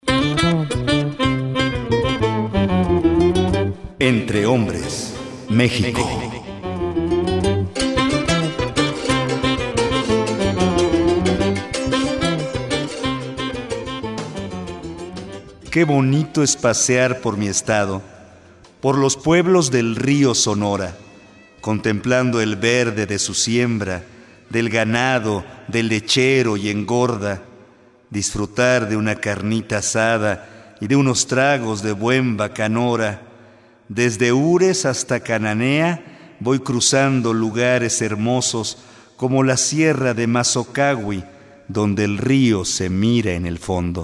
Entre hombres, México. Qué bonito es pasear por mi estado, por los pueblos del río Sonora, contemplando el verde de su siembra, del ganado, del lechero y engorda, disfrutar de una carnita asada y de unos tragos de buen bacanora. Desde Ures hasta Cananea voy cruzando lugares hermosos como la sierra de Mazocagui, donde el río se mira en el fondo.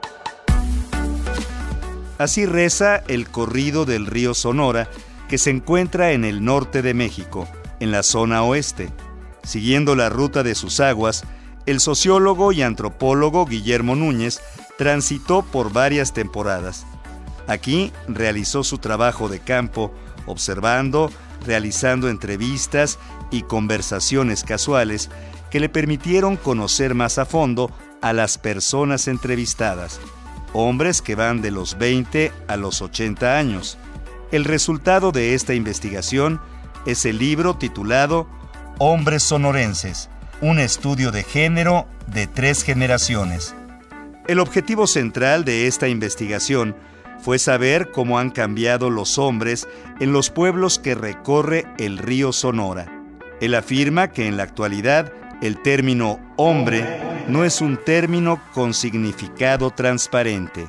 Así reza el corrido del río Sonora, que se encuentra en el norte de México, en la zona oeste. Siguiendo la ruta de sus aguas, el sociólogo y antropólogo Guillermo Núñez transitó por varias temporadas. Aquí realizó su trabajo de campo, observando, realizando entrevistas y conversaciones casuales que le permitieron conocer más a fondo a las personas entrevistadas, hombres que van de los 20 a los 80 años. El resultado de esta investigación es el libro titulado Hombres Sonorenses, un estudio de género de 3 generaciones. El objetivo central de esta investigación fue saber cómo han cambiado los hombres en los pueblos que recorre el río Sonora. Él afirma que en la actualidad el término hombre no es un término con significado transparente.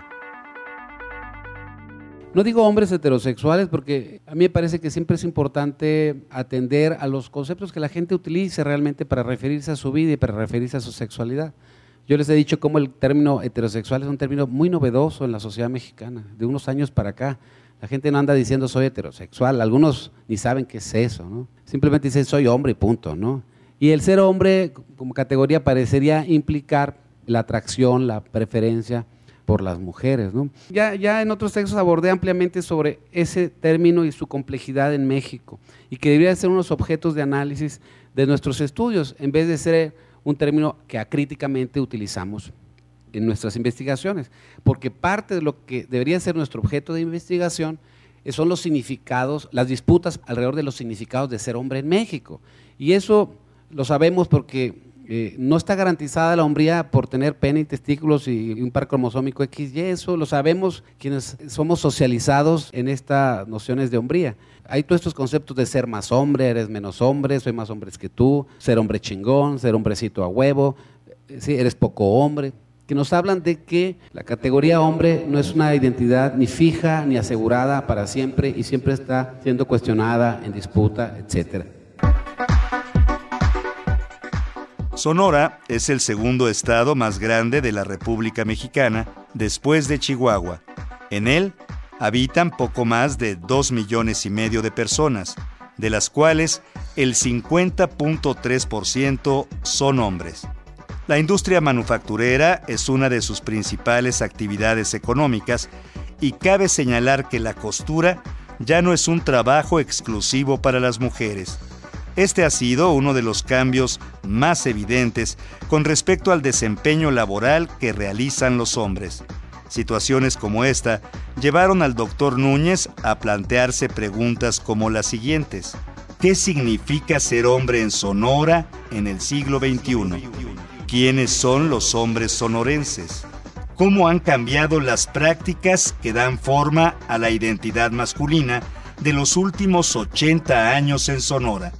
No digo hombres heterosexuales porque a mí me parece que siempre es importante atender a los conceptos que la gente utilice realmente para referirse a su vida y para referirse a su sexualidad. Yo les he dicho cómo el término heterosexual es un término muy novedoso en la sociedad mexicana, de unos años para acá. La gente no anda diciendo soy heterosexual, algunos ni saben qué es eso, ¿no? Simplemente dicen soy hombre y punto, ¿no? Y el ser hombre como categoría parecería implicar la atracción, la preferencia por las mujeres, ¿no? Ya en otros textos abordé ampliamente sobre ese término y su complejidad en México y que debería ser unos objetos de análisis de nuestros estudios en vez de ser un término que acríticamente utilizamos en nuestras investigaciones, porque parte de lo que debería ser nuestro objeto de investigación son los significados, las disputas alrededor de los significados de ser hombre en México, y eso lo sabemos porque no está garantizada la hombría por tener pene y testículos y un par cromosómico XY, eso lo sabemos quienes somos socializados en estas nociones de hombría. Hay todos estos conceptos de ser más hombre, eres menos hombre, soy más hombre que tú, ser hombre chingón, ser hombrecito a huevo, sí, eres poco hombre, que nos hablan de que la categoría hombre no es una identidad ni fija ni asegurada para siempre y siempre está siendo cuestionada, en disputa, etcétera. Sonora es el segundo estado más grande de la República Mexicana después de Chihuahua. En él habitan poco más de 2,5 millones de personas, de las cuales el 50.3% son hombres. La industria manufacturera es una de sus principales actividades económicas y cabe señalar que la costura ya no es un trabajo exclusivo para las mujeres. Este ha sido uno de los cambios más evidentes con respecto al desempeño laboral que realizan los hombres. Situaciones como esta llevaron al doctor Núñez a plantearse preguntas como las siguientes. ¿Qué significa ser hombre en Sonora en el siglo XXI? ¿Quiénes son los hombres sonorenses? ¿Cómo han cambiado las prácticas que dan forma a la identidad masculina de los últimos 80 años en Sonora?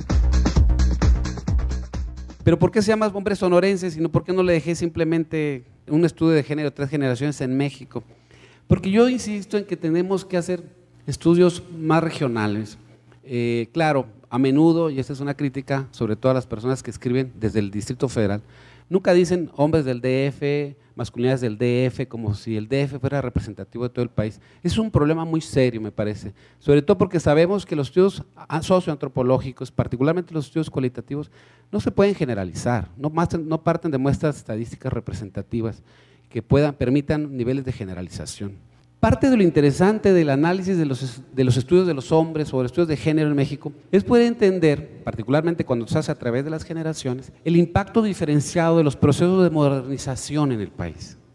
Pero ¿por qué se llama hombres sonorenses y no por qué no le dejé simplemente un estudio de género de 3 generaciones en México? Porque yo insisto en que tenemos que hacer estudios más regionales. Claro, a menudo, y esta es una crítica sobre todas las personas que escriben desde el Distrito Federal, nunca dicen hombres del DF, masculinidades del DF, como si el DF fuera representativo de todo el país. Es un problema muy serio, me parece, sobre todo porque sabemos que los estudios socioantropológicos, particularmente los estudios cualitativos, no se pueden generalizar, no parten de muestras estadísticas representativas que permitan niveles de generalización. Parte de lo interesante del análisis de los estudios de los hombres o de los estudios de género en México es poder entender, particularmente cuando se hace a través de las generaciones, el impacto diferenciado de los procesos de modernización en el país.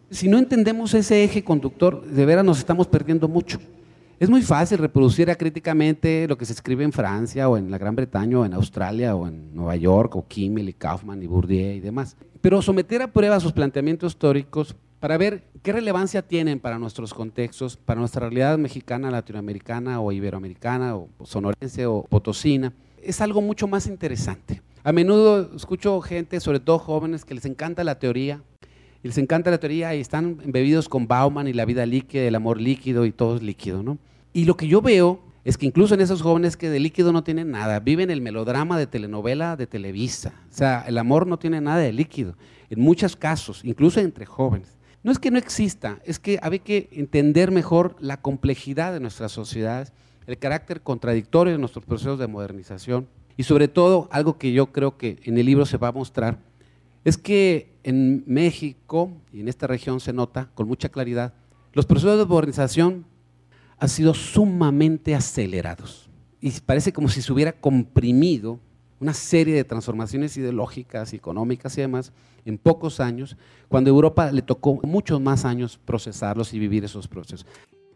Si no entendemos ese eje conductor, de veras nos estamos perdiendo mucho. Es muy fácil reproducir acríticamente lo que se escribe en Francia o en la Gran Bretaña o en Australia o en Nueva York o Kimmel y Kaufman y Bourdieu y demás. Pero someter a prueba sus planteamientos históricos para ver qué relevancia tienen para nuestros contextos, para nuestra realidad mexicana, latinoamericana o iberoamericana o sonorense o potosina, es algo mucho más interesante. A menudo escucho gente, sobre todo jóvenes, que les encanta la teoría, y les encanta la teoría y están embebidos con Bauman y la vida líquida, el amor líquido y todo es líquido, ¿no? Y lo que yo veo es que incluso en esos jóvenes que de líquido no tienen nada, viven el melodrama de telenovela de Televisa. O sea, el amor no tiene nada de líquido, en muchos casos, incluso entre jóvenes. No es que no exista, es que hay que entender mejor la complejidad de nuestras sociedades, el carácter contradictorio de nuestros procesos de modernización y sobre todo, algo que yo creo que en el libro se va a mostrar, es que en México y en esta región se nota con mucha claridad, los procesos de modernización han sido sumamente acelerados y parece como si se hubiera comprimido una serie de transformaciones ideológicas, económicas y demás en pocos años, cuando a Europa le tocó muchos más años procesarlos y vivir esos procesos.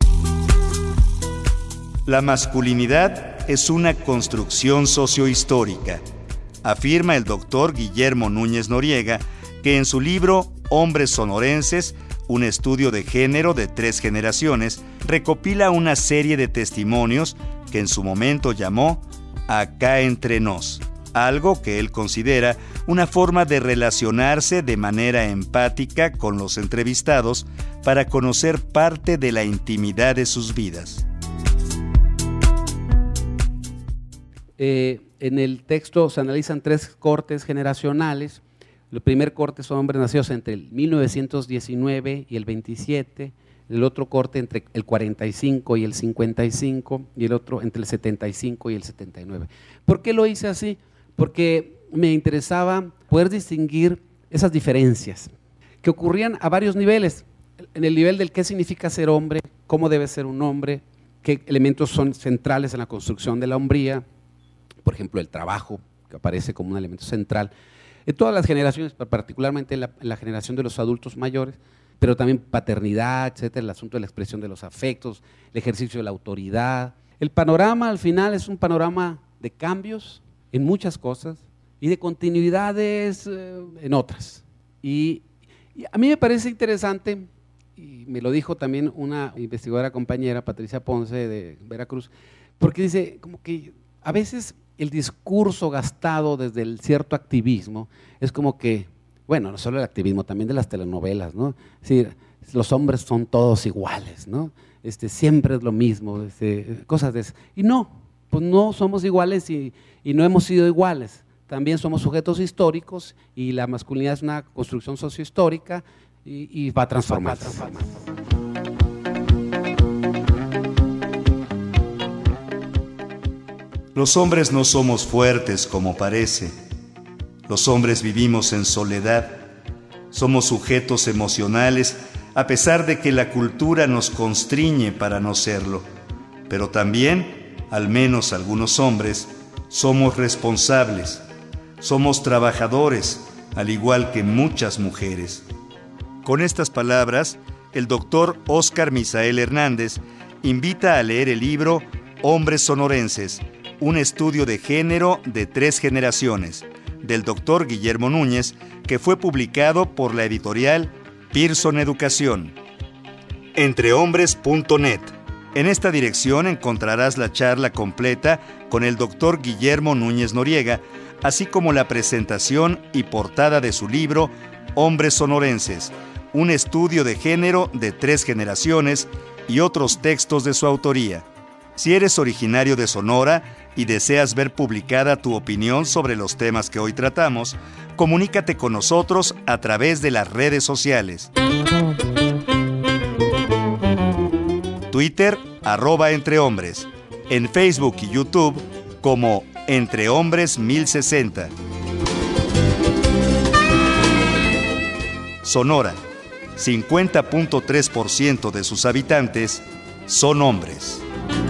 La masculinidad es una construcción sociohistórica, afirma el doctor Guillermo Núñez Noriega, que en su libro Hombres Sonorenses, un estudio de género de 3 generaciones, recopila una serie de testimonios que en su momento llamó Acá entre nos, algo que él considera una forma de relacionarse de manera empática con los entrevistados para conocer parte de la intimidad de sus vidas. En el texto se analizan 3 cortes generacionales. El primer corte son hombres nacidos entre el 1919 y el 27, el otro corte entre el 45 y el 55 y el otro entre el 75 y el 79. ¿Por qué lo hice así? Porque me interesaba poder distinguir esas diferencias que ocurrían a varios niveles. En el nivel del qué significa ser hombre, cómo debe ser un hombre, qué elementos son centrales en la construcción de la hombría, por ejemplo, el trabajo, que aparece como un elemento central en todas las generaciones, particularmente en la generación de los adultos mayores, pero también paternidad, etcétera, el asunto de la expresión de los afectos, el ejercicio de la autoridad. El panorama al final es un panorama de cambios en muchas cosas y de continuidades en otras. Y a mí me parece interesante, y me lo dijo también una investigadora compañera, Patricia Ponce de Veracruz, porque dice como que a veces el discurso gastado desde el cierto activismo es como que, bueno, no solo el activismo, también de las telenovelas, ¿no? Es decir, los hombres son todos iguales, ¿no? Siempre es lo mismo, cosas de eso. Y no, pues no somos iguales y no hemos sido iguales. También somos sujetos históricos y la masculinidad es una construcción sociohistórica y va a transformarse. Los hombres no somos fuertes como parece. Los hombres vivimos en soledad. Somos sujetos emocionales a pesar de que la cultura nos constriñe para no serlo. Pero también, al menos algunos hombres, somos responsables. Somos trabajadores, al igual que muchas mujeres. Con estas palabras, el doctor Óscar Misael Hernández invita a leer el libro Hombres Sonorenses, un estudio de género de 3 generaciones, del doctor Guillermo Núñez, que fue publicado por la editorial Pearson Educación. Entrehombres.net. En esta dirección encontrarás la charla completa con el doctor Guillermo Núñez Noriega, así como la presentación y portada de su libro Hombres Sonorenses, un estudio de género de 3 generaciones y otros textos de su autoría. Si eres originario de Sonora y deseas ver publicada tu opinión sobre los temas que hoy tratamos, comunícate con nosotros a través de las redes sociales. Twitter, @entrehombres. En Facebook y YouTube, como Entrehombres 1060. Sonora, 50.3% de sus habitantes son hombres.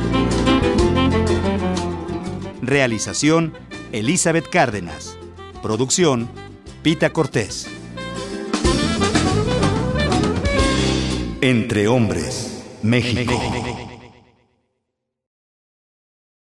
Realización, Elizabeth Cárdenas. Producción, Pita Cortés. Entre Hombres, México.